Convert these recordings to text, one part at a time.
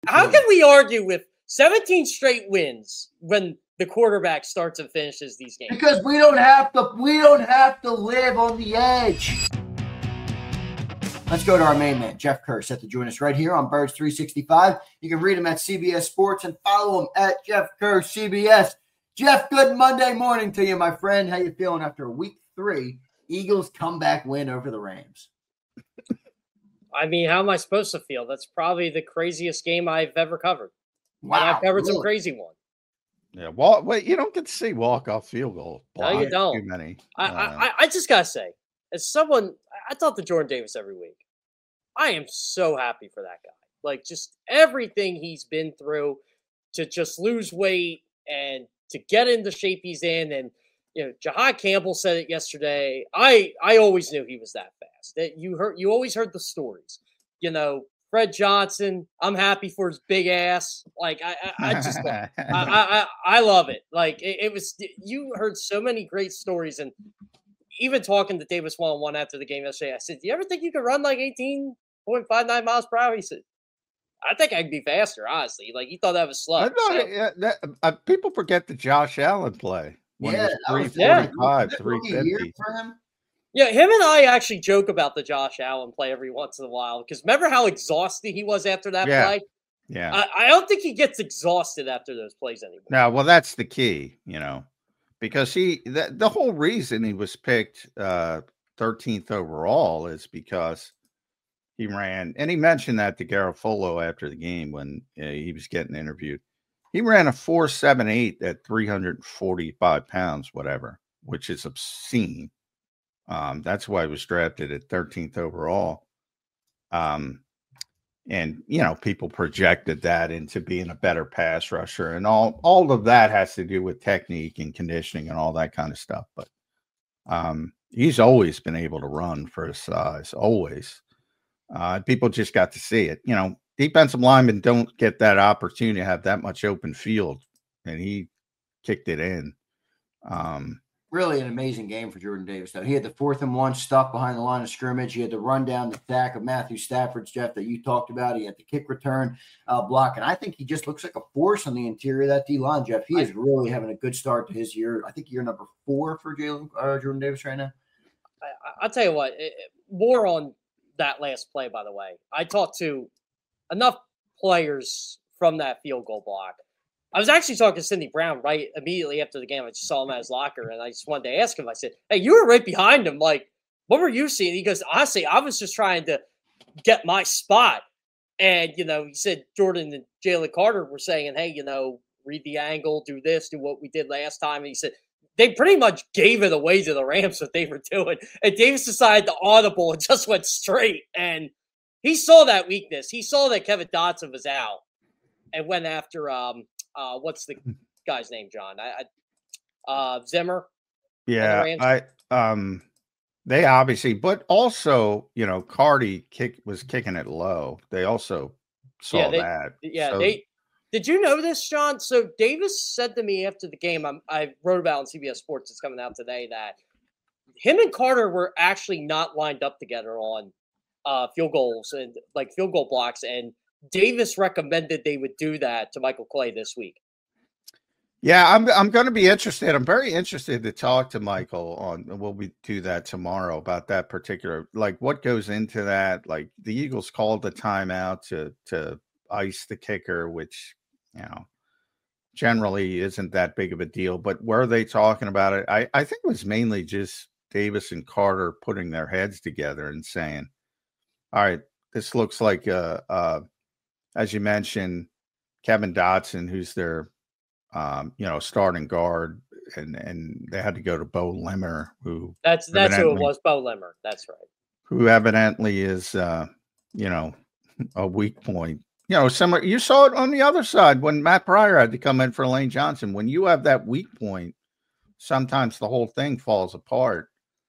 How can we argue with 17 straight wins when the quarterback starts and finishes these games? Because we don't have to live on the edge. Let's go to our main man, Jeff Kerr, set to join us right here on Birds 365. You can read him at CBS Sports and follow him at Jeff Kerr CBS. Jeff, good Monday morning to you, my friend. How you feeling after week 3 Eagles comeback win over the Rams? I mean, how am I supposed to feel? That's probably the craziest game I've ever covered. Wow, and I've covered really? some crazy ones. Yeah, well, wait, you don't get to see walk-off field goal. No, you don't. Too many. I just gotta say, as someone, I talk to Jordan Davis every week. I am so happy for that guy. Like, just everything he's been through to just lose weight and to get in the shape he's in. And, you know, Jahad Campbell said it yesterday. I always knew he was that fast. That you always heard the stories. You know, Fred Johnson, I'm happy for his big ass. Like, I just I love it. Like, it was, you heard so many great stories. And even talking to Davis one-on-one after the game yesterday, I said, do you ever think you could run like 18.59 miles per hour? He said, I think I could be faster, honestly. Like, he thought that was slow. I thought, people forget the Josh Allen play. When Yeah, it was 345, 350. For him. Yeah, him and I actually joke about the Josh Allen play every once in a while. Because remember how exhausted he was after that play? Yeah. I don't think he gets exhausted after those plays anymore. No, well, that's the key, you know. Because the whole reason he was picked 13th overall is because he ran, and he mentioned that to Garofolo after the game when he was getting interviewed. He ran a 4.78 at 345 pounds, whatever, which is obscene. That's why he was drafted at 13th overall. And, you know, people projected that into being a better pass rusher, and all of that has to do with technique and conditioning and all that kind of stuff. But he's always been able to run for his size, always. People just got to see it. You know, defensive linemen don't get that opportunity to have that much open field, and he kicked it in. Really an amazing game for Jordan Davis, though. He had the 4th and 1 stuff behind the line of scrimmage. He had the run down the sack of Matthew Stafford's, Jeff, that you talked about. He had the kick return block. And I think he just looks like a force on the interior of that D-line, Jeff. He is really having a good start to his year. I think year number 4 for Jordan Davis right now. I'll tell you what, more on that last play, by the way. I talked to enough players from that field goal block. I was actually talking to Cindy Brown right immediately after the game. I just saw him at his locker, and I just wanted to ask him. I said, hey, you were right behind him. Like, what were you seeing? He goes, honestly, I was just trying to get my spot. And, you know, he said Jordan and Jalen Carter were saying, hey, you know, read the angle, do this, do what we did last time. And he said they pretty much gave it away to the Rams what they were doing. And Davis decided to audible and just went straight. And he saw that weakness. He saw that Kevin Dotson was out and went after what's the guy's name, John? Zimmer. Yeah, they obviously, but also, you know, Cardi was kicking it low. They also saw that. Yeah, did you know this, John? So Davis said to me after the game, I wrote about on CBS Sports, it's coming out today, that him and Carter were actually not lined up together on field goals and like field goal blocks, and Davis recommended they would do that to Michael Clay this week. Yeah, I'm going to be interested. I'm very interested to talk to Michael on. We'll do that tomorrow about that particular, like what goes into that. Like the Eagles called the timeout to ice the kicker, which, you know, generally isn't that big of a deal. But were they talking about it? I think it was mainly just Davis and Carter putting their heads together and saying, all right, this looks like as you mentioned, Kevin Dotson, who's their you know, starting guard, and they had to go to Bo Limmer, who that's who it was, Bo Limmer. That's right. Who evidently is you know, a weak point. You know, similar. You saw it on the other side when Matt Pryor had to come in for Lane Johnson. When you have that weak point, sometimes the whole thing falls apart.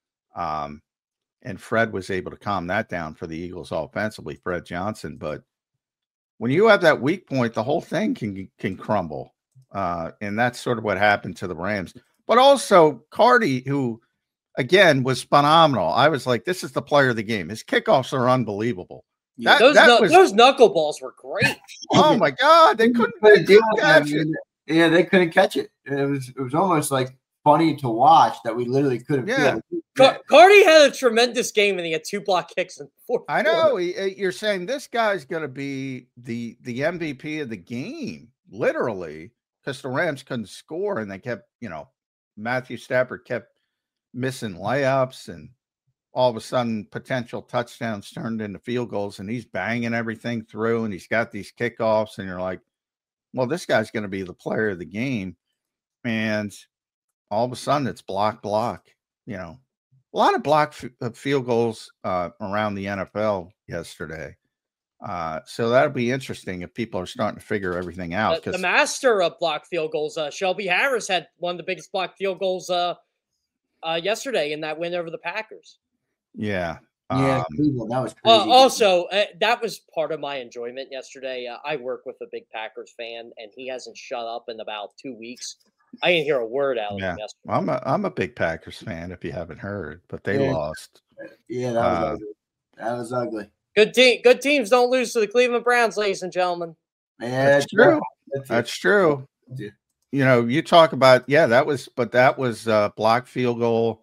And Fred was able to calm that down for the Eagles offensively, Fred Johnson. But when you have that weak point, the whole thing can crumble. And that's sort of what happened to the Rams. But also Cardi, who, again, was phenomenal. I was like, this is the player of the game. His kickoffs are unbelievable. Yeah. Those knuckleballs were great. Oh my God, they couldn't catch it. Yeah, they couldn't catch it. It was almost like funny to watch that we literally couldn't feel it. Cardi had a tremendous game and he had 2 block kicks in the fourth. I know. You're saying this guy's going to be the MVP of the game, literally, because the Rams couldn't score and they kept, Matthew Stafford kept missing layups and all of a sudden potential touchdowns turned into field goals and he's banging everything through and he's got these kickoffs and you're like, well, this guy's going to be the player of the game. And all of a sudden it's block. A lot of block field goals around the NFL yesterday. So that'll be interesting if people are starting to figure everything out. The master of block field goals, Shelby Harris, had one of the biggest block field goals yesterday in that win over the Packers. Yeah. That was crazy. Also, that was part of my enjoyment yesterday. I work with a big Packers fan, and he hasn't shut up in about 2 weeks. I didn't hear a word out of him yesterday. I'm a big Packers fan, if you haven't heard, but they lost. Yeah, that was ugly. That was ugly. Good teams don't lose to the Cleveland Browns, ladies and gentlemen. Yeah, that's true. That's true. You talk about that was block field goal.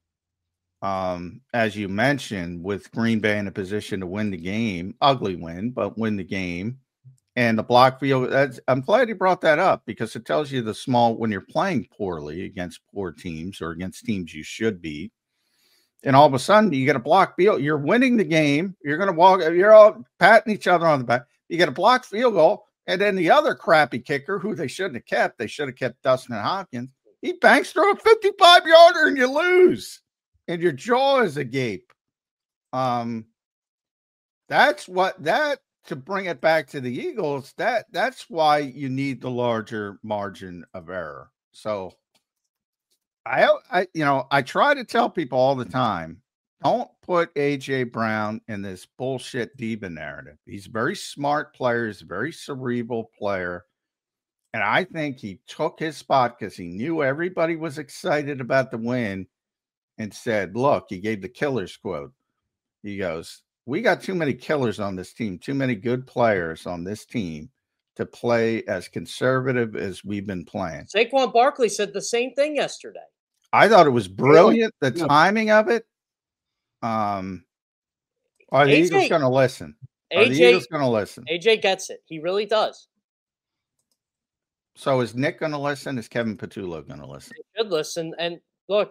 As you mentioned, with Green Bay in a position to win the game, ugly win, but win the game. And the block field, I'm glad you brought that up because it tells you when you're playing poorly against poor teams or against teams you should beat. And all of a sudden you get a block field, you're winning the game. You're going to walk, you're all patting each other on the back. You get a block field goal. And then the other crappy kicker who they should have kept Dustin Hopkins. He banks through a 55-yarder and you lose. And your jaw is agape. To bring it back to the Eagles, that's why you need the larger margin of error. So I try to tell people all the time, don't put AJ Brown in this bullshit diva narrative. He's a very smart player, he's a very cerebral player. And I think he took his spot because he knew everybody was excited about the win and said, look, he gave the killer's quote. He goes, we got too many killers on this team, too many good players on this team to play as conservative as we've been playing. Saquon Barkley said the same thing yesterday. I thought it was brilliant, the timing of it. Are the Eagles going to listen? AJ gets it. He really does. So is Nick going to listen? Is Kevin Patullo going to listen? He should listen. And look,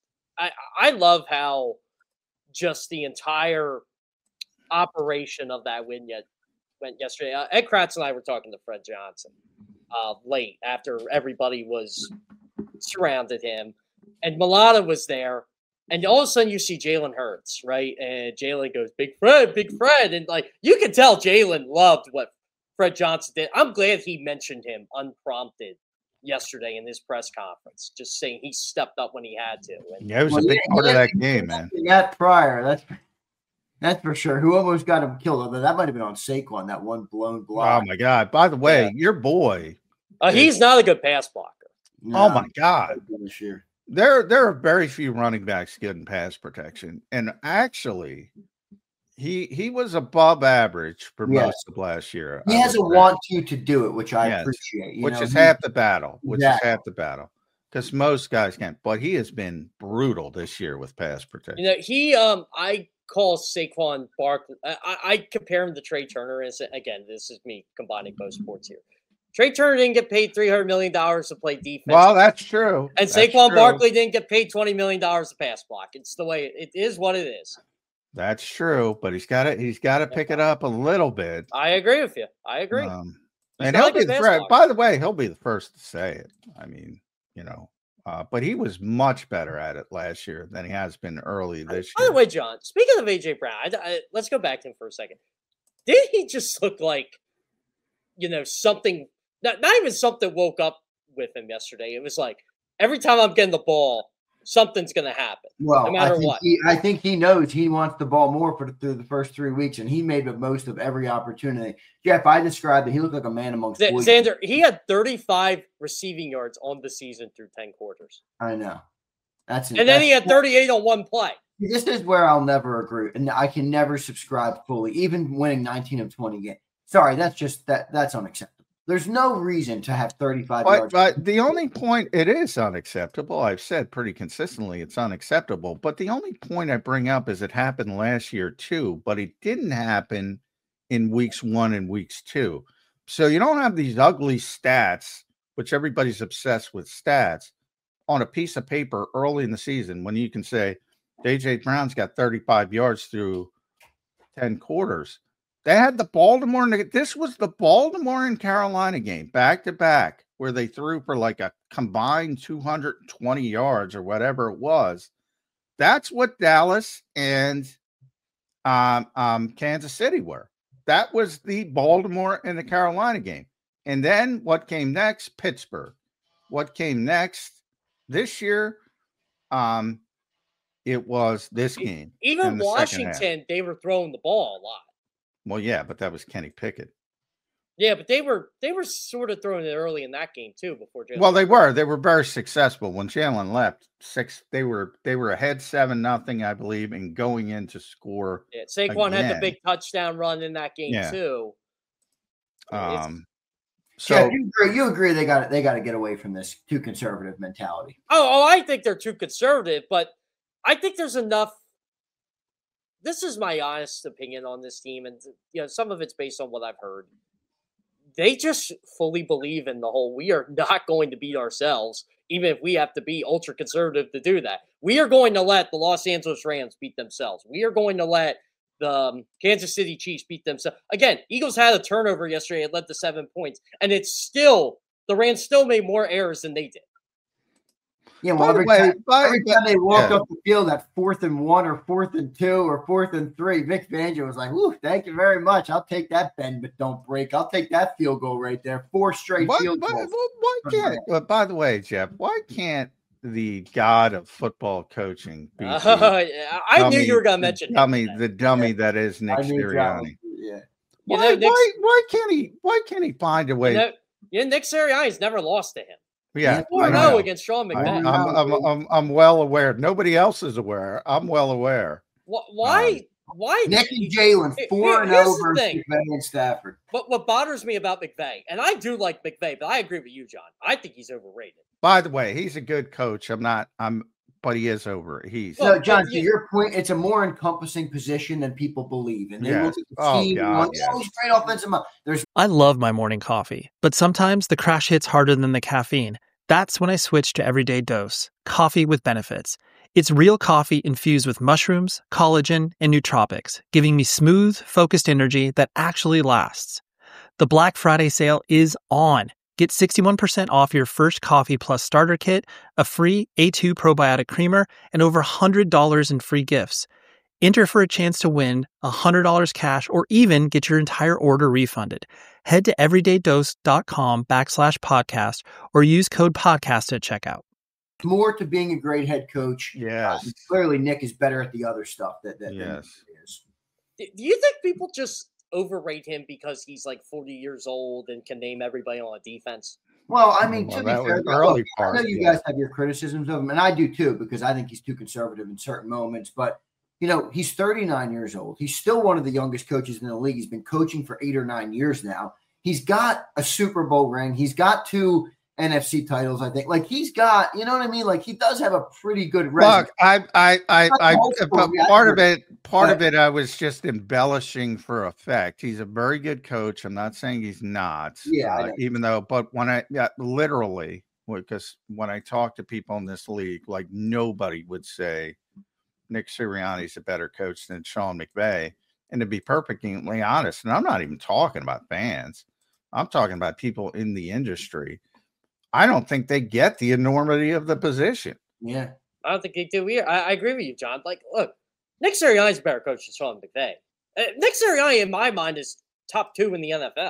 I love how just the entire operation of that win went yesterday. Ed Kratz and I were talking to Fred Johnson late after everybody was surrounded him, and Milana was there, and all of a sudden you see Jalen Hurts, right? And Jalen goes, Big Fred, and like you could tell Jalen loved what Fred Johnson did. I'm glad he mentioned him unprompted yesterday in his press conference, just saying he stepped up when he had to. And it was a big part of that game, man. That prior, that's for sure. Who almost got him killed? That might have been on Saquon, that one blown block. Oh my God! By the way, your boy, he's not a good pass blocker. No, oh my God! There are very few running backs good in pass protection, and actually, he was above average for most of last year. He has a want to do it, which I appreciate. Which is half the battle. Because most guys can't. But he has been brutal this year with pass protection. I call Saquon Barkley. I compare him to Trey Turner. And again, this is me combining both sports here. Trey Turner didn't get paid $300 million to play defense. Well, that's true. And Saquon Barkley didn't get paid $20 million to pass block. It's the way it is. What it is. That's true, but he's got to pick it up a little bit. I agree with you. I agree. And he'll be the first. By the way, he'll be the first to say it. I mean, but he was much better at it last year than he has been early this year. By the way, John, speaking of AJ Brown, let's go back to him for a second. Did he just look like, something? Not even something woke up with him yesterday. It was like every time I'm getting the ball, something's going to happen. Well, no matter what. I think he knows he wants the ball more through the first 3 weeks, and he made the most of every opportunity. Jeff, I described it. He looked like a man amongst boys. Xander, he had 35 receiving yards on the season through 10 quarters. I know. And then he had 38 on one play. This is where I'll never agree, and I can never subscribe fully, even winning 19 of 20 games. Sorry, that's unacceptable. There's no reason to have 35 yards. But the only point, it is unacceptable. I've said pretty consistently it's unacceptable. But the only point I bring up is it happened last year too, but it didn't happen in weeks 1 and weeks 2. So you don't have these ugly stats, which everybody's obsessed with stats, on a piece of paper early in the season when you can say A.J. Brown's got 35 yards through 10 quarters. They had the Baltimore. This was the Baltimore and Carolina game back to back where they threw for like a combined 220 yards or whatever it was. That's what Dallas and Kansas City were. That was the Baltimore and the Carolina game. And then what came next? Pittsburgh. What came next this year? It was this game. Even Washington, they were throwing the ball a lot. Well, yeah, but that was Kenny Pickett. Yeah, but they were sort of throwing it early in that game too. Before Jalen. Well, they were very successful when Jalen left. They were ahead 7-0, I believe, and going in to score. Yeah, Saquon had the big touchdown run in that game too. So yeah, you agree they got to get away from this too conservative mentality. Oh, I think they're too conservative, but I think there's enough. This is my honest opinion on this team, and some of it's based on what I've heard. They just fully believe in the whole, we are not going to beat ourselves, even if we have to be ultra conservative to do that. We are going to let the Los Angeles Rams beat themselves. We are going to let the Kansas City Chiefs beat themselves. Again, Eagles had a turnover yesterday. It led to 7 points, and the Rams still made more errors than they did. Yeah, well, every time they walked off the field at 4th and 1 or 4th and 2 or 4th and 3, Vic Fangio was like, "Ooh, thank you very much. I'll take that bend but don't break. I'll take that field goal right there. 4 straight field goals." Why can't? Well, by the way, Jeff, why can't the god of football coaching be? I knew you were going to mention the dummy that is Nick Sirianni. Yeah. Why can't he find a way? Nick Sirianni's never lost to him. Yeah, 4-0 against Sean McVay. I'm well aware. Nobody else is aware. I'm well aware. Why? Nick and Jalen 4-0 versus McVay and Stafford. But what bothers me about McVay, and I do like McVay, but I agree with you, John. I think he's overrated. By the way, he's a good coach. But he is over. So, John, to your point, it's a more encompassing position than people believe. And they look at the team straight offensive. I love my morning coffee, but sometimes the crash hits harder than the caffeine. That's when I switch to Everyday Dose, coffee with benefits. It's real coffee infused with mushrooms, collagen, and nootropics, giving me smooth, focused energy that actually lasts. The Black Friday sale is on. Get 61% off your first Coffee Plus starter kit, a free A2 probiotic creamer, and over $100 in free gifts. Enter for a chance to win $100 cash or even get your entire order refunded. Head to everydaydose.com/podcast or use code podcast at checkout. More to being a great head coach. Yes. Clearly, Nick is better at the other stuff that yes. Nick is. Do you think people just overrate him because he's like 40 years old and can name everybody on a defense? Well, I mean, to be fair, I know you guys have your criticisms of him, and I do too, because I think he's too conservative in certain moments. But, he's 39 years old. He's still one of the youngest coaches in the league. He's been coaching for 8 or 9 years now. He's got a Super Bowl ring. He's got 2 NFC titles, I think. Like, he's got, you know what I mean? Like, he does have a pretty good resume. Look, part of it, I was just embellishing for effect. He's a very good coach. I'm not saying he's not. Yeah. But when literally, because when I talk to people in this league, like nobody would say Nick Sirianni's a better coach than Sean McVay. And to be perfectly honest, and I'm not even talking about fans, I'm talking about people in the industry. I don't think they get the enormity of the position. Yeah. I don't think they do either. I agree with you, John. Like, look, Nick Sirianni's a better coach than Sean McVay. Nick Sirianni, in my mind, is top 2 in the NFL.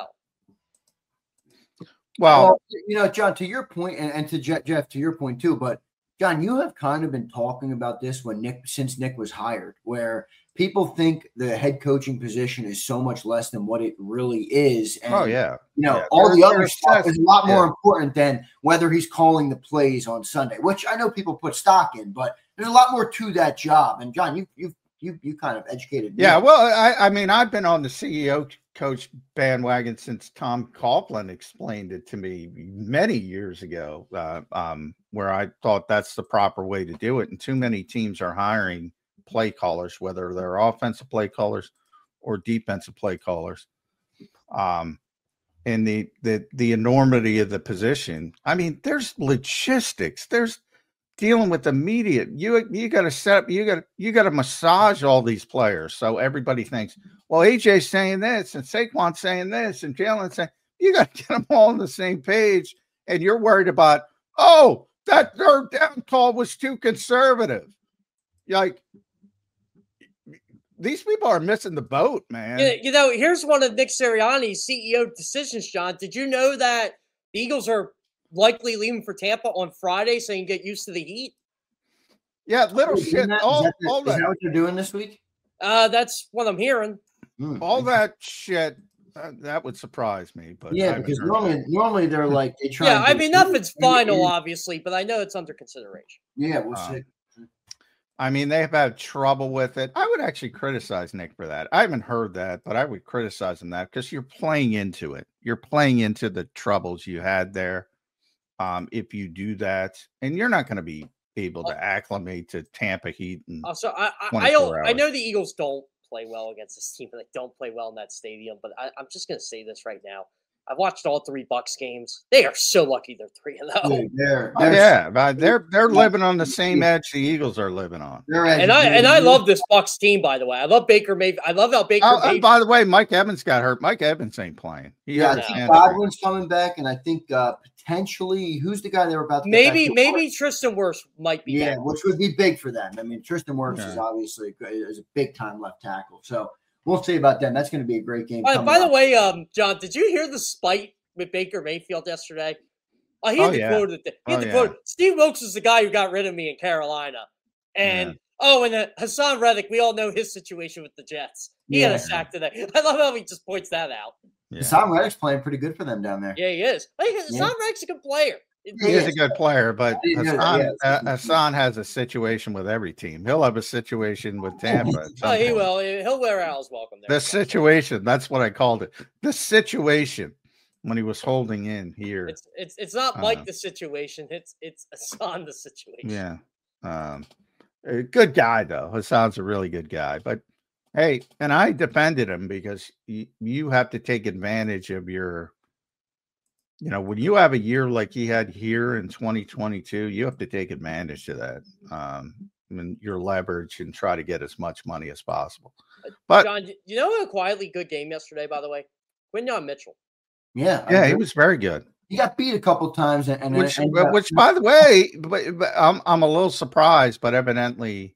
Well, John, to your point, and to Jeff, to your point too, but John, you have kind of been talking about this since Nick was hired, where people think the head coaching position is so much less than what it really is. And, all the other stuff is a lot more important than whether he's calling the plays on Sunday, which I know people put stock in, but there's a lot more to that job. And John, you kind of educated me. Yeah, well, I mean, I've been on the CEO coach bandwagon since Tom Coughlin explained it to me many years ago, where I thought that's the proper way to do it. And too many teams are hiring play callers, whether they're offensive play callers or defensive play callers. And the enormity of the position. I mean, there's logistics. There's dealing with the media. You got to set up. You got to massage all these players so everybody thinks, well, AJ's saying this and Saquon's saying this and Jalen's saying. You got to get them all on the same page. And you're worried about, oh, that third down call was too conservative. Like, these people are missing the boat, man. You know, here's one of Nick Sirianni's CEO decisions, John. Did you know that the Eagles are likely leaving for Tampa on Friday so you can get used to the heat? Yeah, little shit. Is that what you're doing this week? That's what I'm hearing. All that shit. That would surprise me, but yeah, because normally they're like they try. Yeah, I mean nothing's final, obviously, but I know it's under consideration. Yeah, we'll see. I mean, they've had trouble with it. I would actually criticize Nick for that. I haven't heard that, but I would criticize him that because you're playing into it. You're playing into the troubles you had there. If you do that, and you're not going to be able to acclimate to Tampa Heat. So I know the Eagles don't play well against this team, but they don't play well in that stadium. But I'm just going to say this right now. I've watched all 3 Bucs games. They are so lucky they're 3-0. They're living on the same edge the Eagles are living on. And I love this Bucs team, by the way. I love Baker Mayfield. I love how Baker Mayfield. By the way, Mike Evans got hurt. Mike Evans ain't playing. I think Godwin's coming back, and I think potentially who's the guy they were about to get back? Maybe Tristan Wirfs might be back. Which would be big for them. I mean, Tristan Wirfs is obviously a big time left tackle. So we'll see about them. That's going to be a great game. By the way, John, did you hear the spite with Baker Mayfield yesterday? He had the quote. Steve Wilkes is the guy who got rid of me in Carolina. And and Hassan Reddick, we all know his situation with the Jets. He had a sack today. I love how he just points that out. Yeah. Hassan Reddick's playing pretty good for them down there. Yeah, he is. Hassan Reddick's a good player. He is a good player, but Hassan has a situation with every team. He'll have a situation with Tampa. He will. He'll wear Al's welcome there. The situation. That's what I called it. The situation when he was holding in here. It's not Mike the situation. It's Hassan the situation. Yeah. Good guy, though. Hassan's a really good guy. But, hey, and I defended him because you have to take advantage of your – when you have a year like he had here in 2022, you have to take advantage of that, your leverage and try to get as much money as possible. But John, you know a quietly good game yesterday, by the way? Quinyon Mitchell. Yeah, he was very good. He got beat a couple times, which by the way, but I'm a little surprised, but evidently,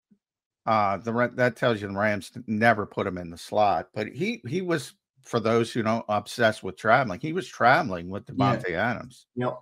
that tells you the Rams never put him in the slot. But he was. For those who don't obsessed with traveling, he was traveling with Devontae Adams. Yep.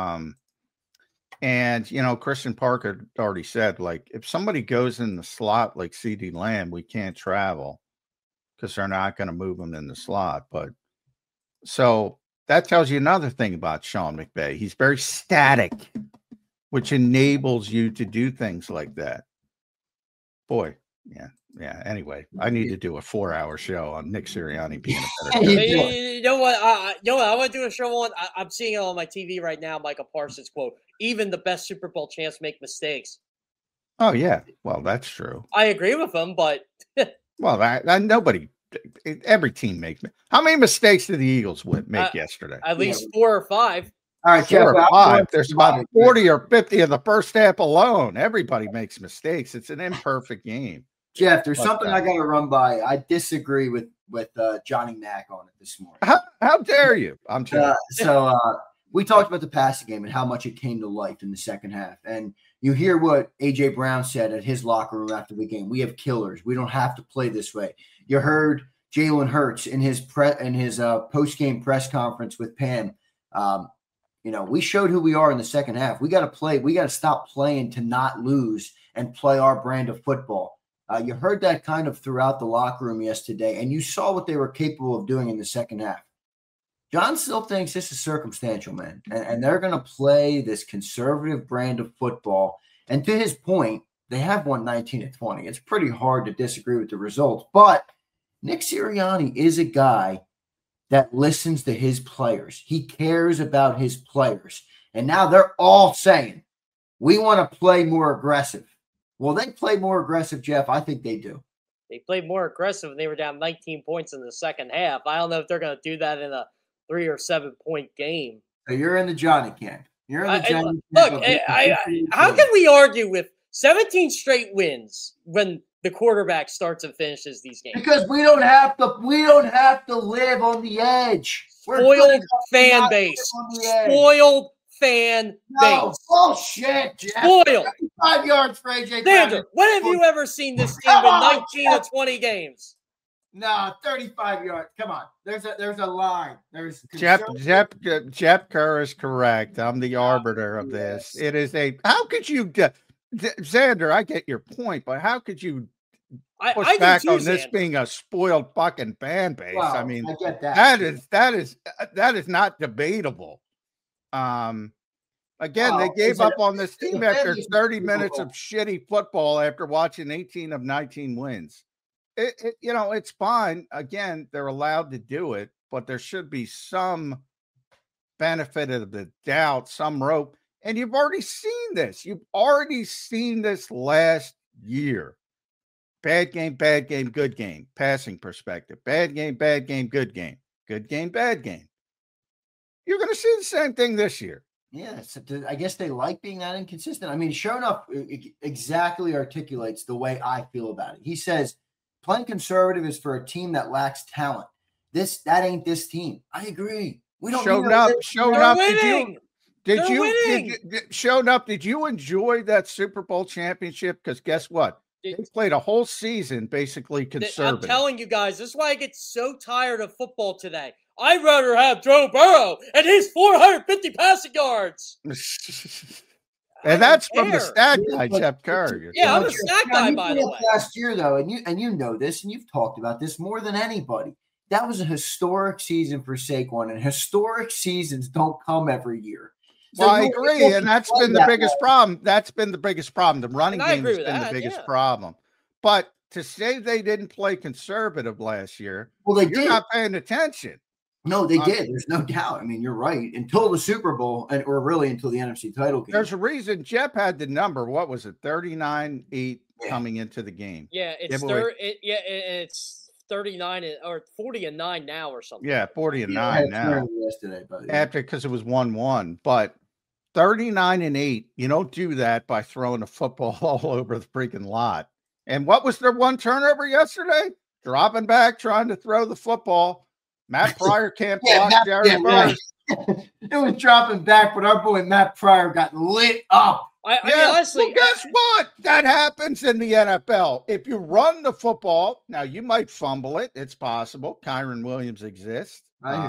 And Christian Parker already said, like, if somebody goes in the slot like CeeDee Lamb, we can't travel because they're not going to move him in the slot. But so that tells you another thing about Sean McVay. He's very static, which enables you to do things like that. Boy, yeah. Yeah. Anyway, I need to do a 4-hour show on Nick Sirianni being a better coach. You know what? I want to do a show on. I'm seeing it on my TV right now. Michael Parsons quote: "Even the best Super Bowl champs make mistakes." Oh yeah, well that's true. I agree with him, but nobody. Every team makes. How many mistakes did the Eagles make yesterday? At least 4 or 5. All right, 4 or 5. There's about 40 or 50 in the first half alone. Everybody makes mistakes. It's an imperfect game. Jeff, there's something I got to run by. I disagree with Johnny Mack on it this morning. How dare you? I'm joking. We talked about the passing game and how much it came to life in the second half. And you hear what A.J. Brown said at his locker room after the game. We have killers. We don't have to play this way. You heard Jalen Hurts in his post-game press conference with Pam. We showed who we are in the second half. We got to play. We got to stop playing to not lose and play our brand of football. You heard that kind of throughout the locker room yesterday, and you saw what they were capable of doing in the second half. John still thinks this is circumstantial, man, and they're going to play this conservative brand of football. And to his point, They have won 19 of 20. It's pretty hard to disagree with the results. But Nick Sirianni is a guy that listens to his players. He cares about his players. And now they're all saying, we want to play more aggressive. Will they play more aggressive, Jeff? I think they do. They played more aggressive and they were down 19 points in the second half. I don't know if they're going to do that in a 3 or 7 point game. So you're in the Johnny camp. You're in the Johnny camp. Look, how can we argue with 17 straight wins when the quarterback starts and finishes these games? Because we don't have to live on the edge. Spoiled fan base. Spoiled fan base. Bullshit, Jeff. Spoiled. 5 yards for AJ Brown. When have you ever seen this team win 19 of 20 games? No, 35 yards. Come on. There's a line. There's Jeff Kerr is correct. I'm the arbiter of this. It is how could you Xander, I get your point, but how could you push back on this being a spoiled fucking fan base? Well, I mean, I get that. That is not debatable. Again, they gave up on this team after 30 minutes of shitty football after watching 18 of 19 wins. It's fine. Again, they're allowed to do it, but there should be some benefit of the doubt, some rope. And you've already seen this. You've already seen this last year. Bad game, good game. Passing perspective. Bad game, good game. Good game, bad game. You're going to see the same thing this year. Yeah, I guess they like being that inconsistent. I mean, sure enough, exactly articulates the way I feel about it. He says, playing conservative is for a team that lacks talent. That ain't this team. I agree. We don't showed up. Did you enjoy that Super Bowl championship? Because guess what? They played a whole season basically conservative. I'm telling you guys, this is why I get so tired of football today. I'd rather have Joe Burrow and his 450 passing yards. And that's from the stat guy, Jeff Kerr. Yeah, I'm a stat guy, by the way. Last year, though, and you know this, and you've talked about this more than anybody. That was a historic season for Saquon, and historic seasons don't come every year. So well, I agree, and that's been the biggest problem. That's been the biggest problem. The running game has been the biggest problem. But to say they didn't play conservative last year, you're not paying attention. No, they did. There's no doubt. I mean, you're right. Until the Super Bowl, or really until the NFC title game. There's a reason Jeff had the number. What was it? 39-8 coming into the game. Yeah, it's 39 or 40-9 now or something. Yeah, 40-9 now. Yesterday, buddy. Because it was 1-1, but 39-8. You don't do that by throwing a football all over the freaking lot. And what was their one turnover yesterday? Dropping back, trying to throw the football. Matt Pryor can't block Jerry Burns. It was dropping back, but our boy Matt Pryor got lit up. I mean, honestly, well, guess what? That happens in the NFL. If you run the football, now you might fumble it. It's possible. Kyron Williams exists.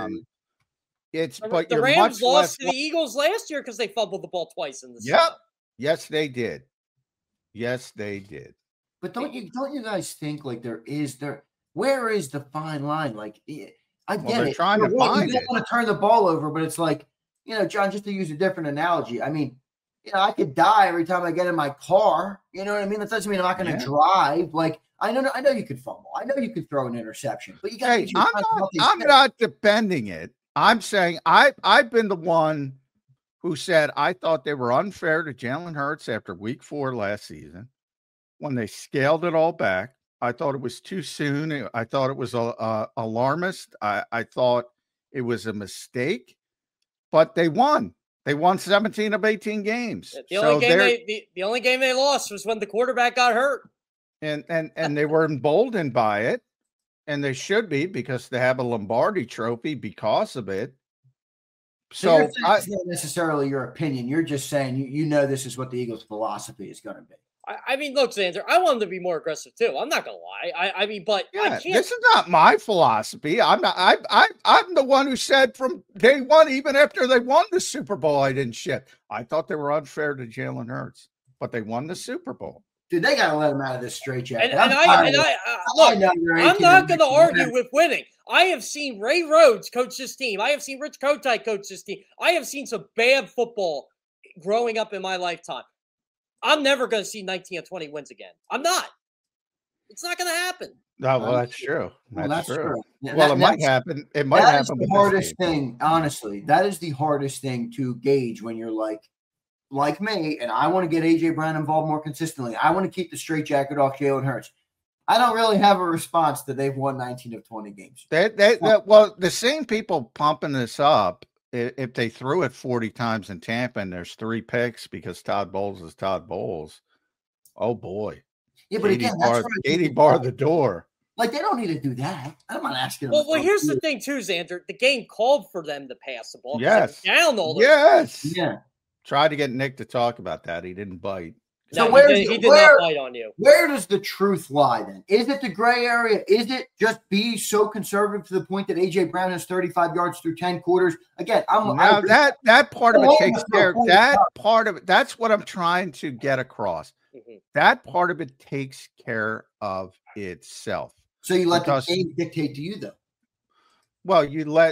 But the Rams lost to the Eagles last year because they fumbled the ball twice in the season. Yep. Yes, they did. Yes, they did. But don't you guys think like where is the fine line? Like I get it. Trying to find you don't want to turn the ball over, but it's like, John, just to use a different analogy. I mean, I could die every time I get in my car. You know what I mean? That doesn't mean I'm not going to drive. Like, I know you could fumble. I know you could throw an interception, but you got to. I'm not defending it. I'm saying I've been the one who said I thought they were unfair to Jalen Hurts after week 4 last season when they scaled it all back. I thought it was too soon. I thought it was alarmist. I thought it was a mistake, but they won. They won 17 of 18 games. The only game they lost was when the quarterback got hurt. And they were emboldened by it, and they should be because they have a Lombardi trophy because of it. So it's not necessarily your opinion. You're just saying this is what the Eagles' philosophy is going to be. I mean, look, Xander, I want them to be more aggressive too. I'm not gonna lie. I mean, but I can't. This is not my philosophy. I'm not. I'm the one who said from day one, even after they won the Super Bowl, I didn't shit. I thought they were unfair to Jalen Hurts, but they won the Super Bowl. Dude, they got to let him out of this straitjacket. I'm not going to argue with winning. I have seen Ray Rhodes coach this team. I have seen Rich Kotite coach this team. I have seen some bad football growing up in my lifetime. I'm never going to see 19 of 20 wins again. I'm not. It's not going to happen. No, well, that's true. That's true. Yeah, Well, it might happen. It might happen. That is the hardest thing, honestly. That is the hardest thing to gauge when you're like me, and I want to get A.J. Brown involved more consistently. I want to keep the straitjacket off Jalen Hurts. I don't really have a response that they've won 19 of 20 games. Well, the same people pumping this up, if they threw it 40 times in Tampa and there's 3 picks because Todd Bowles is Todd Bowles, oh boy. Yeah, but again, that's 80 bar the door. Like, they don't need to do that. I'm not asking them. Well, here's the thing, too, Xander. The game called for them to pass the ball. Yes. Down all yes. Yeah. Tried to get Nick to talk about that. He didn't bite. So no, he did not bite on you. Where does the truth lie then? Is it the gray area? Is it just be so conservative to the point that A.J. Brown has 35 yards through 10 quarters? Again, that part of it takes care. That part of it, that's what I'm trying to get across. Mm-hmm. That part of it takes care of itself. So you let the game dictate to you, though. Well,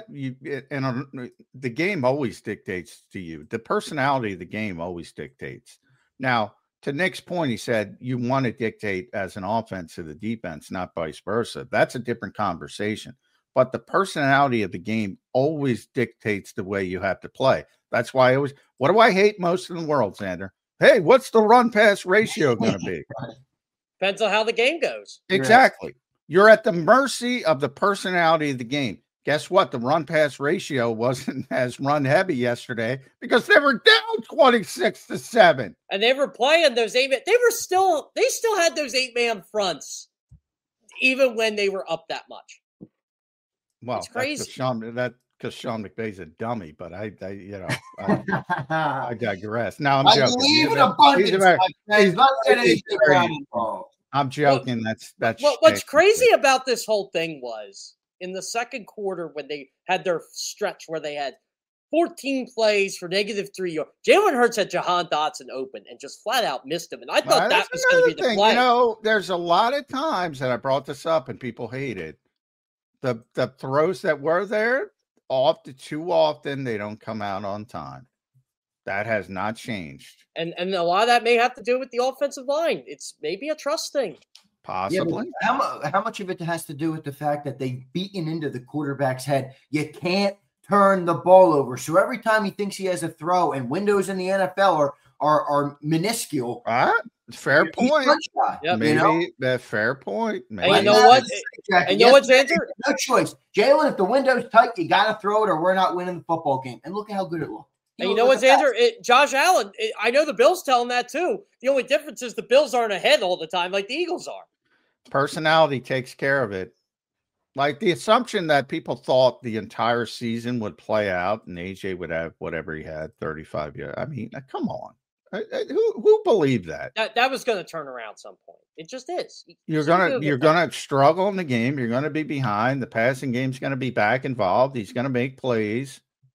the game always dictates to you. The personality of the game always dictates. Now, to Nick's point, he said you want to dictate as an offense to the defense, not vice versa. That's a different conversation. But the personality of the game always dictates the way you have to play. That's why what do I hate most in the world, Xander? Hey, what's the run-pass ratio going to be? Depends on how the game goes. Exactly. You're at the mercy of the personality of the game. Guess what? The run-pass ratio wasn't as run-heavy yesterday because they were down 26-7. And they were playing those 8-man. They still had those 8-man fronts, even when they were up that much. Well, it's crazy. Because Sean McVay's a dummy, but I digress. Now I'm joking. Believe in abundance. I'm joking. That's what's crazy about this whole thing was in the second quarter when they had their stretch where they had 14 plays for -3 yards. Jalen Hurts had Jahan Dotson open and just flat out missed him. And I thought that was going to be the play. You know, there's a lot of times that I brought this up and people hate it. The throws that were there, too often they don't come out on time. That has not changed. And a lot of that may have to do with the offensive line. It's maybe a trust thing. Possibly. Yeah, how much of it has to do with the fact that they've beaten into the quarterback's head? You can't turn the ball over. So every time he thinks he has a throw, and windows in the NFL are minuscule. Fair point. Yep. Maybe that fair point. Maybe. And you know what? And you know what, Xander? No choice. Jalen, if the window's tight, you got to throw it or we're not winning the football game. And look at how good it looked. And you know what, Xander? Josh Allen, I know the Bills tell him that too. The only difference is the Bills aren't ahead all the time like the Eagles are. Personality takes care of it. Like the assumption that people thought the entire season would play out and AJ would have whatever he had, 35 years. I mean, come on. Who believed that? That was going to turn around some point. It just is. You're gonna struggle in the game. You're going to be behind. The passing game's going to be back involved. He's going to make plays.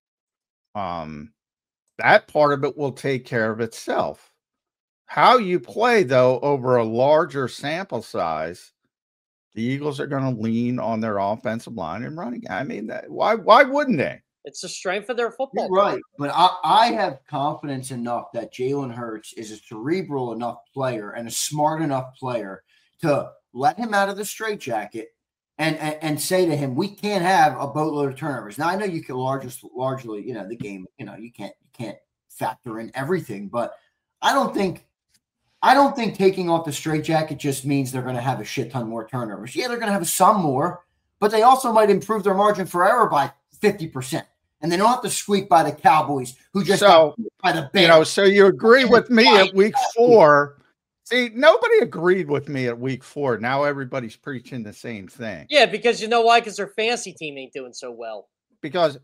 That part of it will take care of itself. How you play, though, over a larger sample size, the Eagles are going to lean on their offensive line and running. I mean, why wouldn't they? It's the strength of their football. You're right, but I have confidence enough that Jalen Hurts is a cerebral enough player and a smart enough player to let him out of the straitjacket and say to him, we can't have a boatload of turnovers. Now, I know you can largely, the game, you can't factor in everything, but I don't think taking off the straitjacket just means they're going to have a shit ton more turnovers. Yeah, they're going to have some more, but they also might improve their margin for error by 50%. And they don't have to squeak by the Cowboys, who just got by the Bears. So you agree with me at week 4. See, nobody agreed with me at week 4. Now everybody's preaching the same thing. Yeah, because you know why? Because their fantasy team ain't doing so well. Because,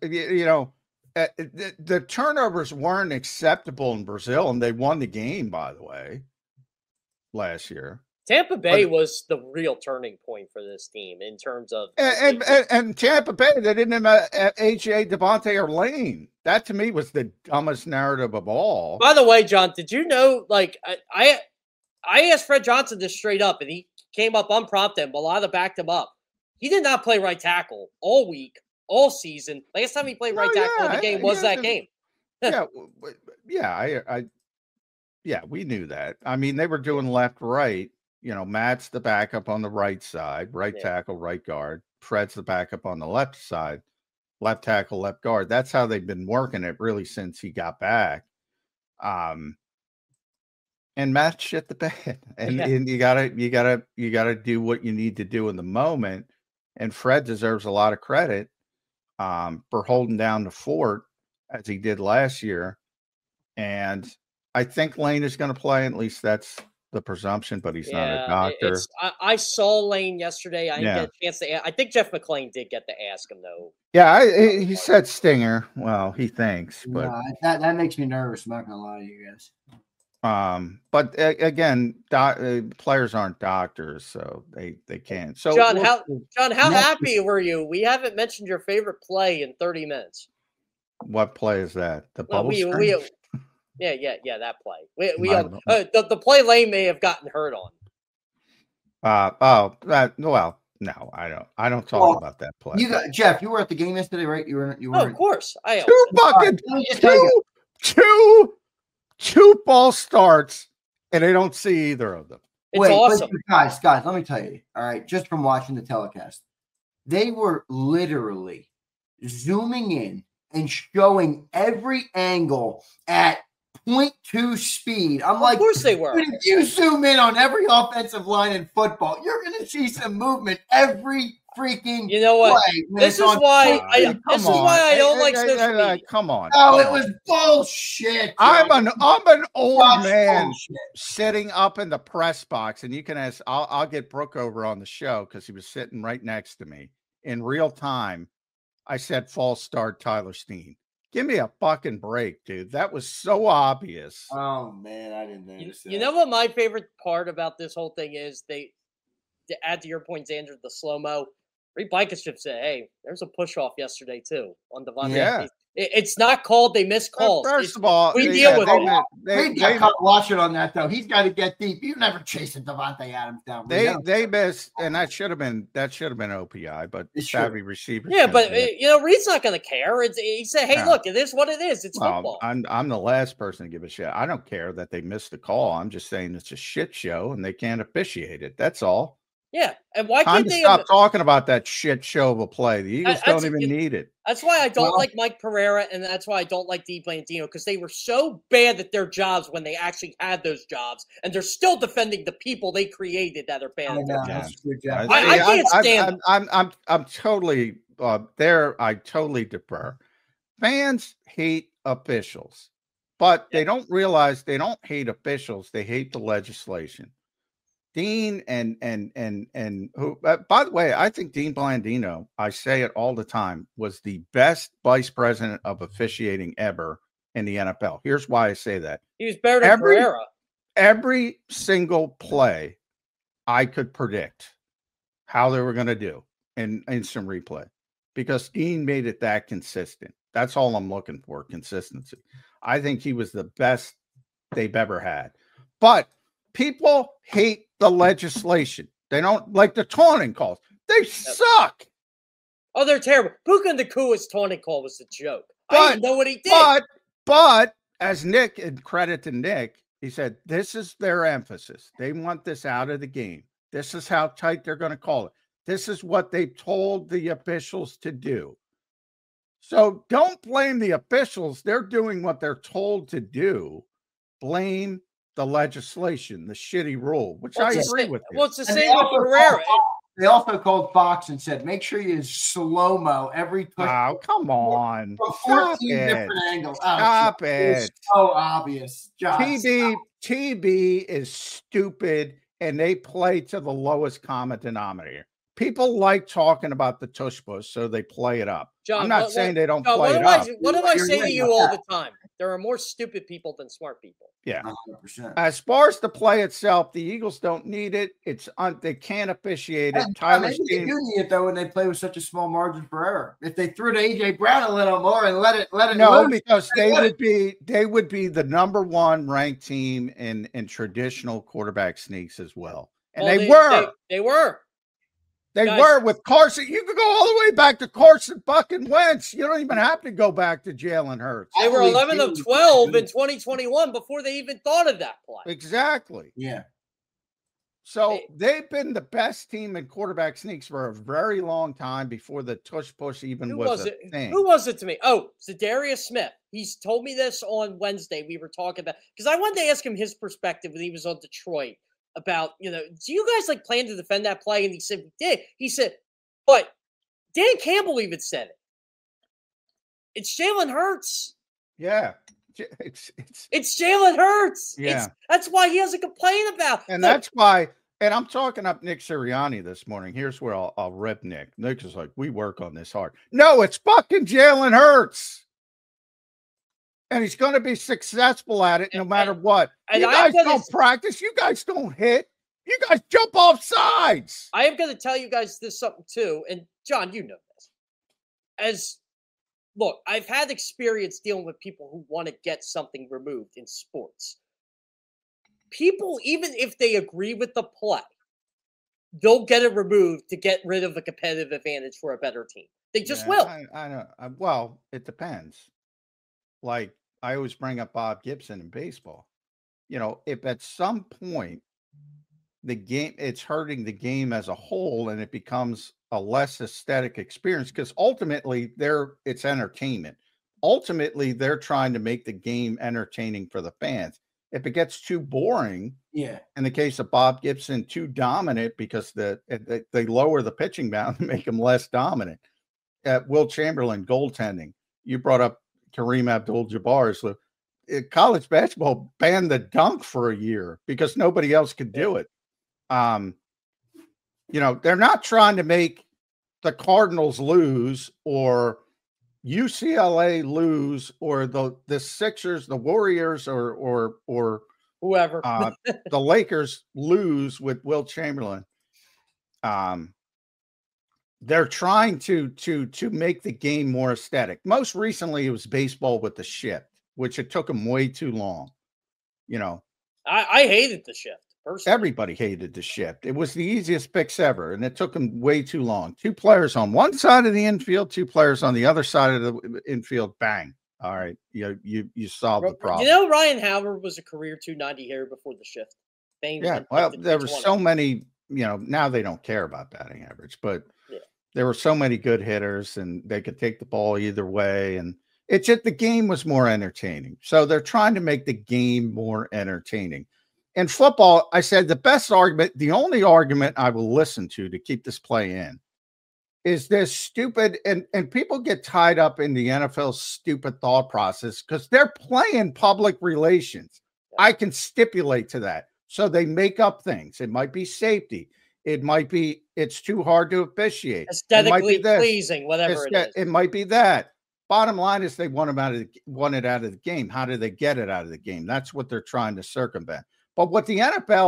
the turnovers weren't acceptable in Brazil, and they won the game, by the way, last year. Tampa Bay was the real turning point for this team in terms of and Tampa Bay, they didn't have AJ, Devontae, or Lane. That to me was the dumbest narrative of all. By the way, John, did you know? Like I asked Fred Johnson this straight up, and he came up unprompted. And Balada backed him up. He did not play right tackle all week, all season. Last time he played right tackle in the game was that game. I Yeah, we knew that. I mean, they were doing left, right. Matt's the backup on the right side, right tackle, right guard. Fred's the backup on the left side, left tackle, left guard. That's how they've been working it really since he got back. And Matt shit the bed, and you gotta do what you need to do in the moment. And Fred deserves a lot of credit for holding down the fort as he did last year. And I think Lane is going to play. At least that's the presumption, but he's not a doctor. I saw Lane yesterday. I didn't get a chance to. I think Jeff McClain did get to ask him though. Yeah, he said stinger. Well, he thinks, but that makes me nervous. I'm not gonna lie to you guys. But again, players aren't doctors, so they can't. So John, how happy were you? We haven't mentioned your favorite play in 30 minutes. What play is that? The bubble screen? Yeah, that play. The play Lane may have gotten hurt on. No, I don't talk about that play. Jeff. You were at the game yesterday, right? You were. Oh, of course. Two false starts, and they don't see either of them. It's awesome. Guys, let me tell you. All right, just from watching the telecast, they were literally zooming in and showing every angle at 0.2 speed. I'm like, of course they were. If you zoom in on every offensive line in football, you're going to see some movement every freaking. You know what? This is why I don't like social media. Come on. Oh, it was bullshit. I'm an old man sitting up in the press box, and you can ask. I'll get Brooke over on the show because he was sitting right next to me in real time. I said false start Tyler Steen. Give me a fucking break, dude. That was so obvious. Oh man, I didn't notice that. You know what my favorite part about this whole thing is? To add to your point, Xander, the slow-mo. Reed Blankenship said, hey, there's a push-off yesterday, too, on Devontae. Yeah. It's not called. They missed calls. First of all, we deal with it. Reed got caught watching on that, though. He's got to get deep. You never chasing Devontae Adams down. They missed, and that should have been OPI, but savvy receiver. Yeah, but Reed's not going to care. He said, hey, look, it is what it is. It's football. I'm the last person to give a shit. I don't care that they missed the call. I'm just saying it's a shit show, and they can't officiate it. That's all. Yeah, and why can't they stop talking about that shit show of a play? The Eagles don't even need it. That's why I don't like Mike Pereira, and that's why I don't like Dee Blandino, because they were so bad at their jobs when they actually had those jobs, and they're still defending the people they created that are bad at their jobs. I can't stand them. I'm totally there. I totally defer. Fans hate officials, but they don't realize they don't hate officials. They hate the legislation. Dean and who, by the way, I think Dean Blandino, I say it all the time, was the best vice president of officiating ever in the NFL. Here's why I say that. He was better than Pereira. Every single play I could predict how they were going to do in instant replay because Dean made it that consistent. That's all I'm looking for, consistency. I think he was the best they've ever had. But people hate the legislation. They don't like the taunting calls. They suck. Oh, they're terrible. Puka Nakua's taunting call was a joke. I didn't know what he did. But as Nick, and credit to Nick, he said, this is their emphasis. They want this out of the game. This is how tight they're going to call it. This is what they've told the officials to do. So don't blame the officials. They're doing what they're told to do. Blame the legislation, the shitty rule, which I agree with you. Well, it's the same with Pereira. They also called Fox and said, make sure you slow-mo every push. Oh, come on. From 14 different angles. Stop it. It's so obvious. TB is stupid, and they play to the lowest common denominator. People like talking about the tush push, so they play it up. John, I'm not saying they don't play it up. What do I say to you all the time? There are more stupid people than smart people. Yeah. 100%. As far as the play itself, the Eagles don't need it. They can't officiate it. Tyler's team. They do need it though when they play with such a small margin for error. If they threw to AJ Brown a little more and let it no, loose, because they would be the number one ranked team in traditional quarterback sneaks as well. And they were. They were. They Guys, were with Carson. You could go all the way back to Carson fucking Wentz. You don't even have to go back to Jalen Hurts. they were Holy 11 of shit. 12 in 2021 before they even thought of that play. Exactly. Yeah. So they've been the best team in quarterback sneaks for a very long time before the tush push even Who was was a it? thing. Who was it to me? Oh, Zadarius Smith. He's told me this on Wednesday. We were talking about because I wanted to ask him his perspective when he was on Detroit about, do you guys like plan to defend that play? And he said, we did. He said, but Dan Campbell even said it. It's Jalen Hurts. Yeah. It's Jalen Hurts. Yeah. That's why he has a complaint about. And Look, that's why, and I'm talking up Nick Sirianni this morning. Here's where I'll rip Nick. Nick is like, we work on this hard. No, it's fucking Jalen Hurts. And he's going to be successful at it no matter what. You guys don't practice. You guys don't hit. You guys jump off sides. I am going to tell you guys this something too. And John, you know this. Look, I've had experience dealing with people who want to get something removed in sports. People, even if they agree with the play, they'll get it removed to get rid of a competitive advantage for a better team. They just will. I know. Well, it depends. Like, I always bring up Bob Gibson in baseball. If at some point it's hurting the game as a whole and it becomes a less aesthetic experience, because ultimately it's entertainment. Ultimately, they're trying to make the game entertaining for the fans. If it gets too boring, in the case of Bob Gibson, too dominant because they lower the pitching mound to make them less dominant. Will Chamberlain, goaltending. You brought up Kareem Abdul-Jabbar. So college basketball banned the dunk for a year because nobody else could do it. They're not trying to make the Cardinals lose or UCLA lose or the Sixers, the Warriors, or whoever, the Lakers lose with Will Chamberlain. They're trying to make the game more aesthetic. Most recently, it was baseball with the shift, which it took them way too long. I hated the shift. Personally. Everybody hated the shift. It was the easiest fix ever, and it took them way too long. 2 players on one side of the infield, 2 players on the other side of the infield. Bang! All right, you solved the problem. Ryan Howard was a career 290 hitter before the shift. Well, there were so many. Now they don't care about batting average, but there were so many good hitters, and they could take the ball either way, and it's just the game was more entertaining. So they're trying to make the game more entertaining. In football, I said the best argument, the only argument I will listen to keep this play in is this stupid, and people get tied up in the NFL's stupid thought process because they're playing public relations. I can stipulate to that. So they make up things. It might be safety. It might be it's too hard to officiate. Aesthetically pleasing, whatever it is. It might be that. Bottom line is they want it out of the game. How do they get it out of the game? That's what they're trying to circumvent. But what the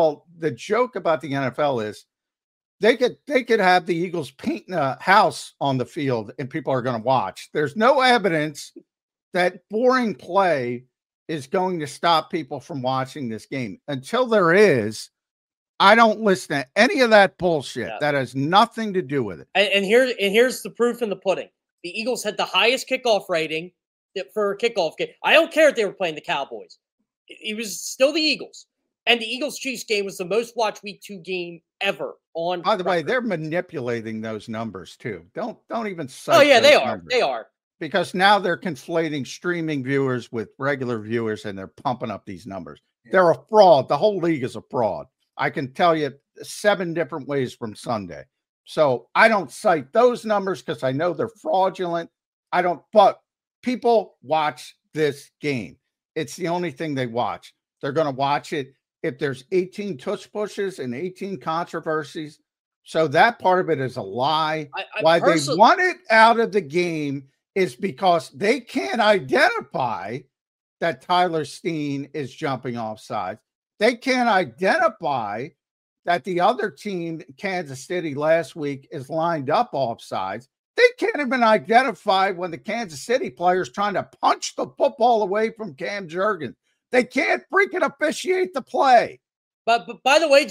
joke about the NFL is they could have the Eagles painting a house on the field and people are going to watch. There's no evidence that boring play is going to stop people from watching this game. Until there is, I don't listen to any of that bullshit. Yeah. That has nothing to do with it. And here's the proof in the pudding. The Eagles had the highest kickoff rating for a kickoff game. I don't care if they were playing the Cowboys. It was still the Eagles. And the Eagles-Chiefs game was the most watched Week 2 game ever on. By the way, they're manipulating those numbers too. Don't even cite. Oh yeah, they are. Numbers. They are. Because now they're conflating streaming viewers with regular viewers, and they're pumping up these numbers. Yeah. They're a fraud. The whole league is a fraud. I can tell you 7 different ways from Sunday. So I don't cite those numbers because I know they're fraudulent. But people watch this game. It's the only thing they watch. They're going to watch it if there's 18 tush pushes and 18 controversies. So that part of it is a lie. Why they want it out of the game is because they can't identify that Tyler Steen is jumping off sides. They can't identify that the other team, Kansas City, last week is lined up off sides. They can't even identify when the Kansas City player's trying to punch the football away from Cam Jurgens. They can't freaking officiate the play. But by the way, John,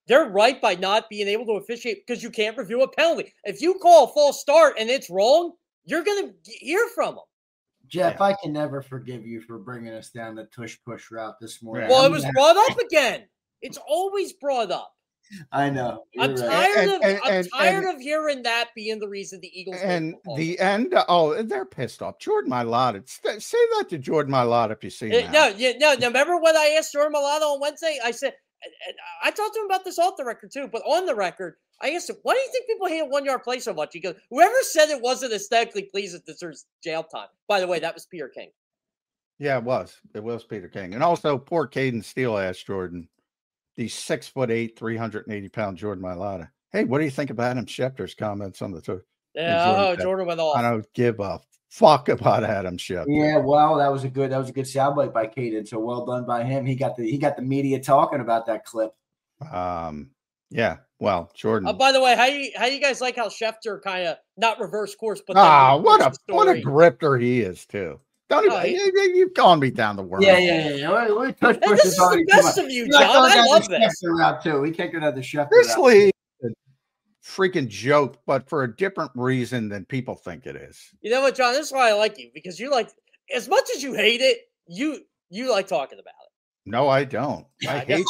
they're right by not being able to officiate because you can't review a penalty. If you call a false start and it's wrong, you're going to hear from them. Jeff, I can never forgive you for bringing us down the tush-push route this morning. Well, it was brought up again. It's always brought up. I know. I'm tired of hearing that being the reason the Eagles. And the end. Oh, they're pissed off. Jordan Mailata. Say that to Jordan Mailata if you see him. No. Remember when I asked Jordan Mailata on Wednesday? I said, I talked to him about this off the record too, but on the record, I asked him, why do you think people hate a 1 yard play so much? He goes, whoever said it wasn't aesthetically pleasing deserves jail time. By the way, that was Peter King. Yeah, it was. It was Peter King. And also poor Caden Steele asked Jordan, the 6'8", 380-pound Jordan Mailata. Hey, what do you think of Adam Schefter's comments on the tour? Yeah, Jordan went off. I don't give a fuck about Adam Schefter. Yeah, well, that was a good soundbite by Caden. So well done by him. He got the media talking about that clip. Yeah. Well, Jordan. By the way, how you guys like how Schefter kind of not reverse course, but what a grifter he is too. Don't even, you've gone me down the worm. Yeah. This is the best of you, John. I love this. We can't go down the Schefter This league is a freaking joke, but for a different reason than people think it is. You know what, John? This is why I like you, because you like, as much as you hate it, you like talking about it. No, I don't. I hate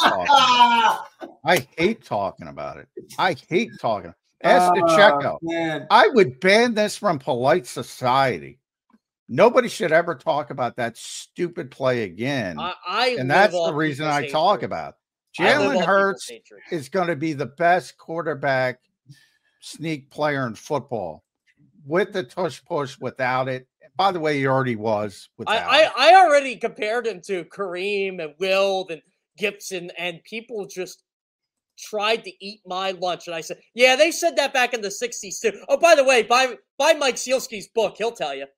talking about it. I hate talking. Ask DeCecco. Man. I would ban this from polite society. Nobody should ever talk about that stupid play again. And that's the reason I talk about it. Jalen Hurts is going to be the best quarterback sneak player in football with the tush push, without it. By the way, he already was. I already compared him to Kareem and Wild and Gibson, and people just tried to eat my lunch. And I said, yeah, they said that back in the 60s too. Oh, by the way, buy Mike Sealski's book. He'll tell you.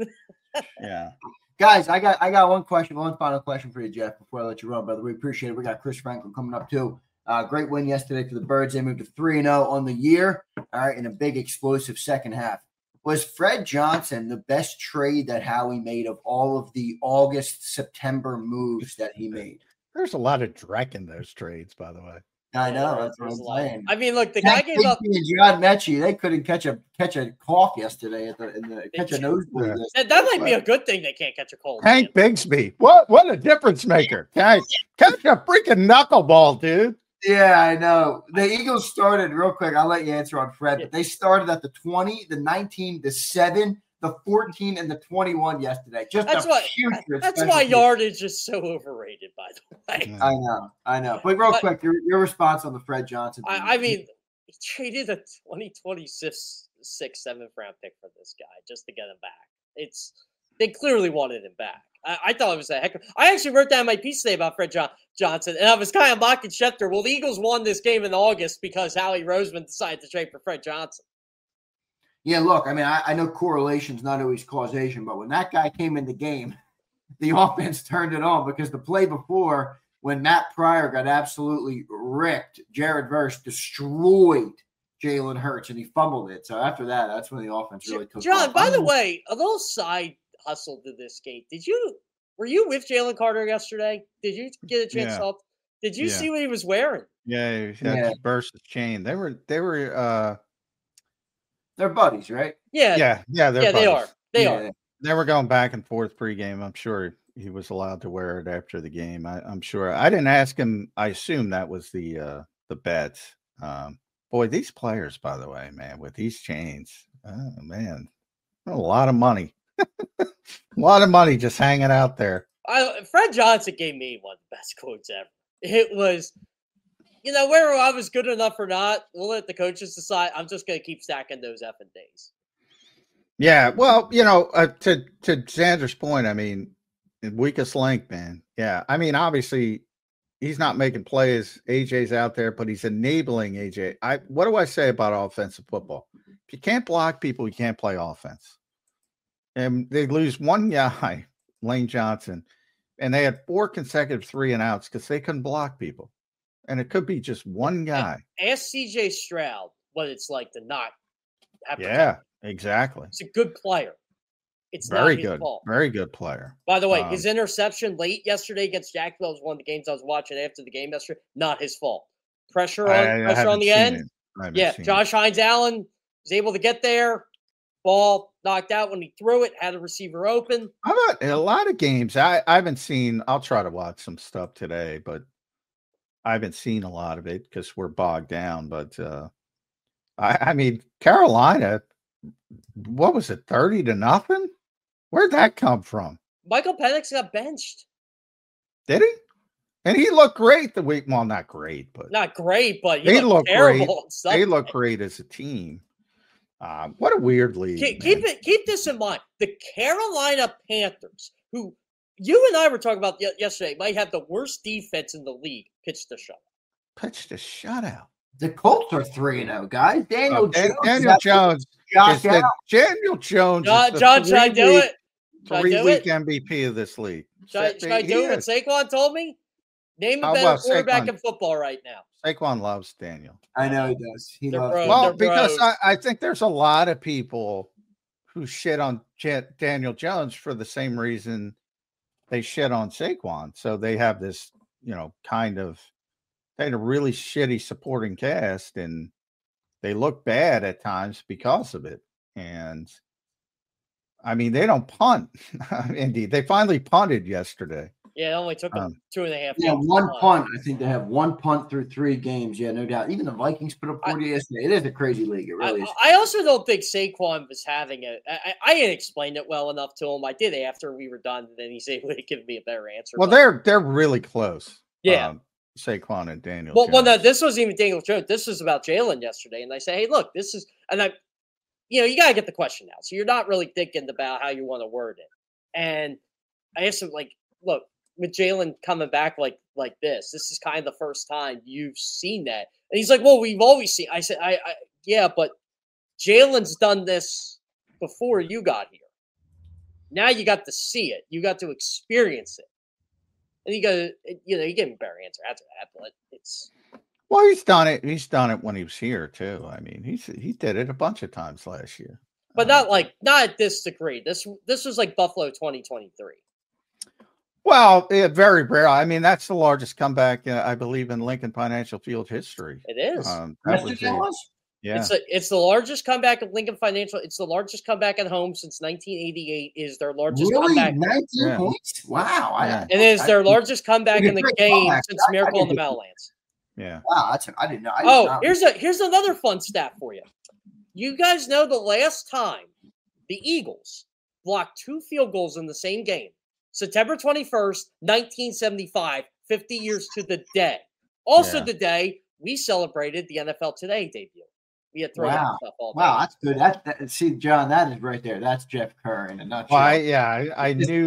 Yeah. Guys, I got one final question for you, Jeff, before I let you run, brother. We appreciate it. We got Chris Franklin coming up too. Great win yesterday for the Birds. They moved to 3-0 on the year. All right, in a big explosive second half. Was Fred Johnson the best trade that Howie made of all of the August, September moves that he made? There's a lot of dreck in those trades, by the way. I know. That's what I'm saying. I mean, look, the guy gave up. John Mechie, they couldn't catch a cough yesterday catch a nosebleed. That might be a good thing. They can't catch a cold. Hank Bigsby, what a difference maker! Catch a freaking knuckleball, dude. Yeah, I know. The Eagles started real quick. I'll let you answer on Fred, but they started at the 20, the 19, the 7, the 14, and the 21 yesterday. That's why yardage is so overrated, by the way. I know. But real quick, your response on the Fred Johnson thing. I mean, he traded a 2026 7th round pick for this guy just to get him back. They clearly wanted him back. I thought it was a heck of. I actually wrote down my piece today about Fred Johnson, and I was kind of mocking Schefter. Well, the Eagles won this game in August because Howie Roseman decided to trade for Fred Johnson. Yeah, look, I mean, I know correlation's not always causation, but when that guy came in the game, the offense turned it on, because the play before, when Matt Pryor got absolutely ripped, Jared Verse destroyed Jalen Hurts, and he fumbled it. So after that, that's when the offense really took off. John, by the way, a little side hustle to this game. Were you with Jalen Carter yesterday? Did you get a chance to help? Did you see what he was wearing? Yeah, he had Verse's chain. They were they're buddies, right? Yeah, they are. They are. They were going back and forth pregame. I'm sure he was allowed to wear it after the game. I'm sure. I didn't ask him. I assume that was the bet. Boy, these players, by the way, man, with these chains, oh man, a lot of money. A lot of money just hanging out there. Fred Johnson gave me one of the best quotes ever. It was, whether I was good enough or not, we'll let the coaches decide. I'm just going to keep stacking those effing days. Yeah, well, to Xander's point, I mean, weakest link, man. Yeah, I mean, obviously, he's not making plays. AJ's out there, but he's enabling AJ. What do I say about offensive football? If you can't block people, you can't play offense. And they lose one guy, Lane Johnson, and they had 4 consecutive 3-and-outs because they couldn't block people. And it could be just one guy. Ask CJ Stroud what it's like to not have. Yeah, exactly. He's a good player. It's very not his good. fault. Very good player. By the way, his interception late yesterday against Jacksonville was one of the games I was watching after the game yesterday. Not his fault. pressure I on haven't the seen end. it. I haven't Yeah, seen it. Josh Hines Allen was able to get there. Ball knocked out when he threw it. Had a receiver open. How about a lot of games? I haven't seen. I'll try to watch some stuff today, but I haven't seen a lot of it because we're bogged down. But I mean, Carolina, what was it, 30-0? Where'd that come from? Michael Penix got benched. Did he? And he looked great the week. Well, not great, but Not great, but he looked terrible. great. They looked great as a team. What a weird league. Keep this in mind. The Carolina Panthers, who you and I were talking about yesterday, might have the worst defense in the league, pitched a shutout. Pitched a shutout. The Colts are 3-0, guys. Daniel Jones. Daniel Jones. Daniel Jones. John, should I do it? 3-week MVP of this league. Should I do what Saquon told me? Name a better quarterback in football right now. Saquon loves Daniel. I know he does. He loves bros. Well, because I think there's a lot of people who shit on Daniel Jones for the same reason they shit on Saquon. So they have this, kind of they had a really shitty supporting cast, and they look bad at times because of it. And I mean, they don't punt. Indeed, they finally punted yesterday. Yeah, it only took them 2.5. Yeah, one punt. I think they have one punt through 3 games. Yeah, no doubt. Even the Vikings put up 40 yesterday. It is a crazy league. It really is. I also don't think Saquon was having I didn't explain it well enough to him. I did after we were done, and then he's able to give me a better answer. Well, they're really close. Yeah. Saquon and Daniel. Well, no, this wasn't even Daniel Jones. This was about Jalen yesterday. And I say, hey, look, this is, and you got to get the question out. So you're not really thinking about how you want to word it. And I asked him, look, with Jalen coming back like this is kind of the first time you've seen that. And he's like, well, we've always seen. I said, yeah, but Jalen's done this before you got here. Now you got to see it. You got to experience it. And you gave him a better answer after that, but it's. Well, he's done it. He's done it when he was here too. I mean, he did it a bunch of times last year, but not at this degree. This was like Buffalo 2023. Well, very rare. I mean, that's the largest comeback I believe in Lincoln Financial Field history. It is. Yeah, it's the largest comeback of Lincoln Financial. It's the largest comeback at home since 1988. Is their largest comeback? 19 points? Wow! And it is their largest comeback in the game since Miracle on the Meadowlands. Yeah. Wow, I didn't know. Here's another fun stat for you. You guys know the last time the Eagles blocked 2 field goals in the same game, September 21st, 1975, 50 years to the day. Also the day we celebrated the NFL Today debut. We had thrown stuff all day. Wow, that's good. See, John, that is right there. That's Jeff Kerr in a nutshell. Well, I knew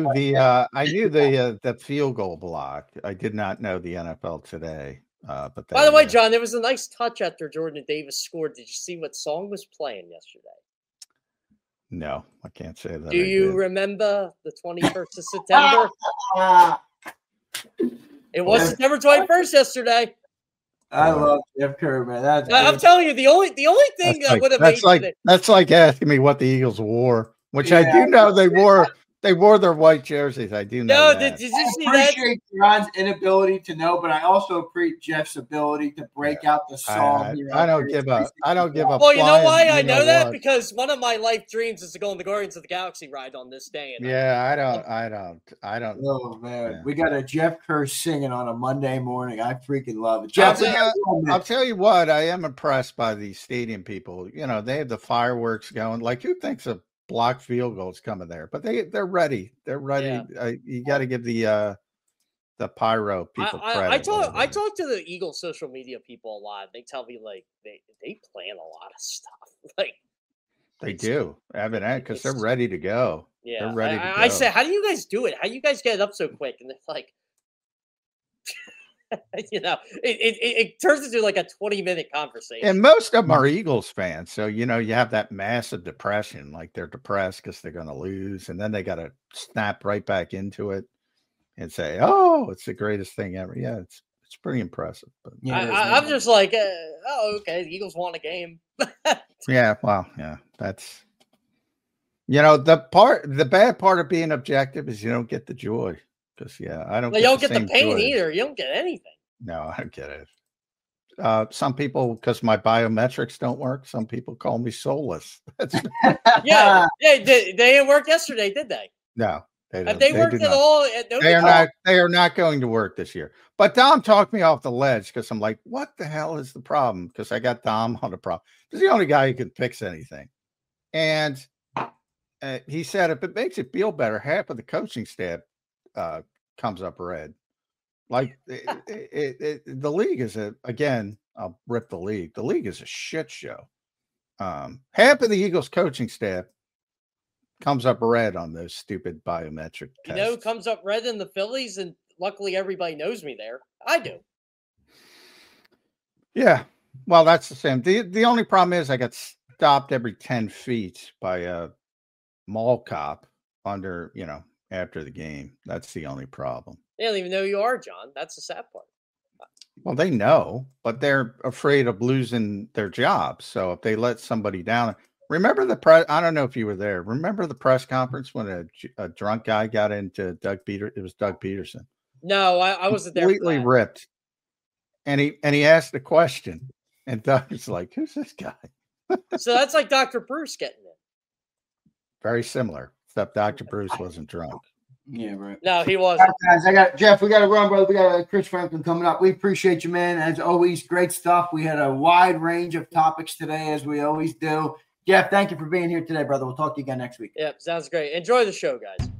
the field goal block. I did not know the NFL Today. But by the way, John, there was a nice touch after Jordan Davis scored. Did you see what song was playing yesterday? No, I can't say that. Do you remember the 21st of September? It was September 21st yesterday. I love Jeff Kerr, man. I'm telling you, the only thing that would have made that's like asking me what the Eagles wore, which I do know they wore. They wore their white jerseys. I do know. No, did you see that? I appreciate John's inability to know, but I also appreciate Jeff's ability to break out the song. I don't give up. Well, you know why I know that? Because one of my life dreams is to go on the Guardians of the Galaxy ride on this day. I don't. Oh man, we got a Jeff Kerr singing on a Monday morning. I freaking love it. Jeff, I'll tell you what. I am impressed by these stadium people. They have the fireworks going. Like, who thinks of blocked field goals coming there, but they're ready. They're ready. Yeah. You got to give the pyro people credit. I talk to the Eagles social media people a lot. They tell me they plan a lot of stuff. They do, evident, because they're ready to go. Yeah, they're ready to go. I say, how do you guys do it? How do you guys get it up so quick? And they're like, it turns into like a 20-minute conversation. And most of them are Eagles fans. So, you have that massive depression, like they're depressed because they're going to lose. And then they got to snap right back into it and say, oh, it's the greatest thing ever. Yeah, it's pretty impressive. But I'm just like, okay, the Eagles won a game. Yeah, well, yeah, that's, the bad part of being objective is you don't get the joy. Because I don't. You don't get the pain either. You don't get anything. No, I don't get it. some people, because my biometrics don't work, some people call me soulless. Yeah, they didn't work yesterday, did they? No. Have they worked at all? They are not going to work this year. But Dom talked me off the ledge because I'm like, what the hell is the problem? Because I got Dom on the problem. He's the only guy who can fix anything. And he said, if it makes it feel better, half of the coaching staff comes up red. Like the league is again, I'll rip the league. The league is a shit show. Half of the Eagles coaching staff comes up red on those stupid biometric tests. You know who comes up red in the Phillies? And luckily everybody knows me there. I do. Yeah. Well, that's the same. The only problem is I got stopped every 10 feet by a mall cop after the game. That's the only problem. They don't even know who you are, John. That's the sad part. Well, they know, but they're afraid of losing their jobs. So if they let somebody down, remember the press? I don't know if you were there. Remember the press conference when a drunk guy got into Doug Peterson? It was Doug Peterson. No, I wasn't there. Completely ripped. And he asked a question, and Doug was like, "Who's this guy?" So that's like Dr. Bruce getting it. Very similar, except Dr. Bruce wasn't drunk. Yeah, right. No, he wasn't. All right, guys, Jeff. We got to run, brother. We got Chris Franklin coming up. We appreciate you, man. As always, great stuff. We had a wide range of topics today, as we always do. Jeff, thank you for being here today, brother. We'll talk to you again next week. Yep, sounds great. Enjoy the show, guys.